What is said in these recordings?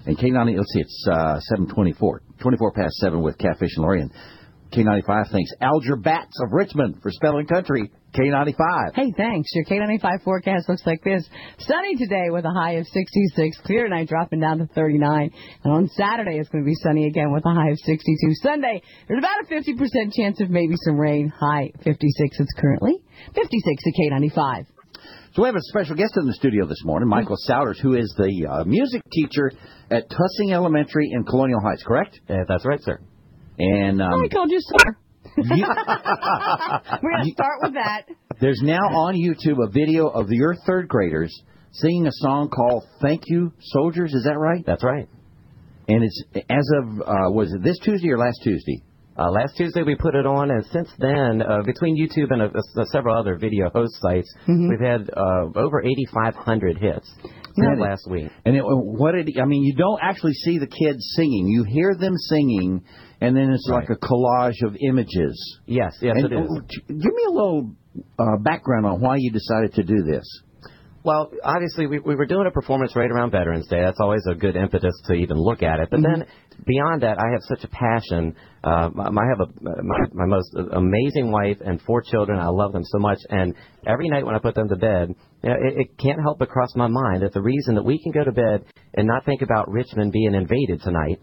And K90, let's see, it's 7:24, 24 past 7 with Catfish and Lori. And K95 thanks Alger Batts of Richmond for Spelling Country. K95. Hey, thanks. Your K95 forecast looks like this. Sunny today with a high of 66. Clear tonight, dropping down to 39. And on Saturday, it's going to be sunny again with a high of 62. Sunday, there's about a 50% chance of maybe some rain. High 56. It's currently 56 at K95. So we have a special guest in the studio this morning, Michael Souders, who is the music teacher at Tussing Elementary in Colonial Heights, correct? That's right, sir. And I called you sir. We're going to start with that. There's now on YouTube a video of your third graders singing a song called Thank You, Soldiers. Is that right? That's right. And it's as of, was it this Tuesday or last Tuesday? Last Tuesday we put it on, and since then, between YouTube and several other video host sites, we've had over 8,500 hits since last week. And you don't actually see the kids singing. You hear them singing, and then it's like a collage of images. Yes, it is. Give me a little background on why you decided to do this. Well, obviously, we were doing a performance right around Veterans Day. That's always a good impetus to even look at it. But then, beyond that, I have such a passion. I have my most amazing wife and 4 children. I love them so much. And every night when I put them to bed, it can't help but cross my mind that the reason that we can go to bed and not think about Richmond being invaded tonight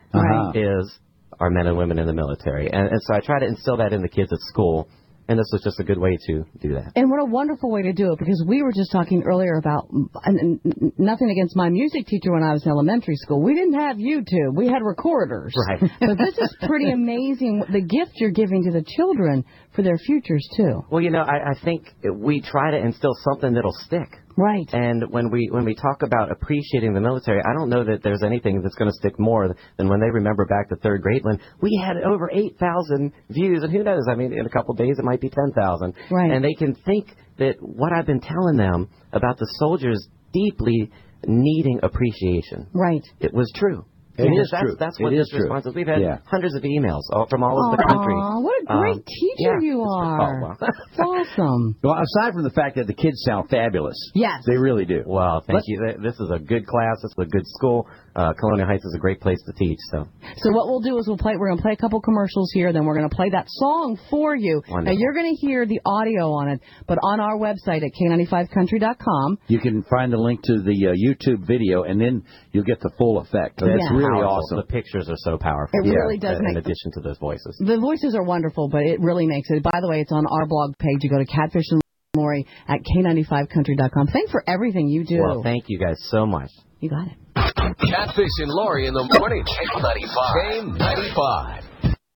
is our men and women in the military. And so I try to instill that in the kids at school. And this was just a good way to do that. And what a wonderful way to do it, because we were just talking earlier about, and nothing against my music teacher when I was in elementary school. We didn't have YouTube. We had recorders. Right. But this is pretty amazing, the gift you're giving to the children for their futures, too. Well, I think we try to instill something that'll stick. Right. And when we talk about appreciating the military, I don't know that there's anything that's going to stick more than when they remember back to third grade when we had over 8,000 views. And who knows? I mean, in a couple of days, it might be 10,000. Right. And they can think that what I've been telling them about the soldiers deeply needing appreciation. Right. It was true. It is true. That's what this response is. We've had hundreds of emails from all over the country. What a great teacher you are. Oh, well. That's awesome. Well, aside from the fact that the kids sound fabulous. Yes. They really do. Well, thank you. This is a good class. This is a good school. Colonial Heights is a great place to teach. So what we'll do is we're going to play a couple commercials here, then we're going to play that song for you. Wonderful. Now, you're going to hear the audio on it, but on our website at K95country.com. You can find a link to the YouTube video, and then you'll get the full effect. That's really awesome. The pictures are so powerful. It really does in addition to those voices. The voices are wonderful, but it really makes it. By the way, it's on our blog page. You go to Catfish and Lori at K95country.com. Thanks for everything you do. Well, thank you guys so much. You got it. Catfish and Lori in the morning. K95.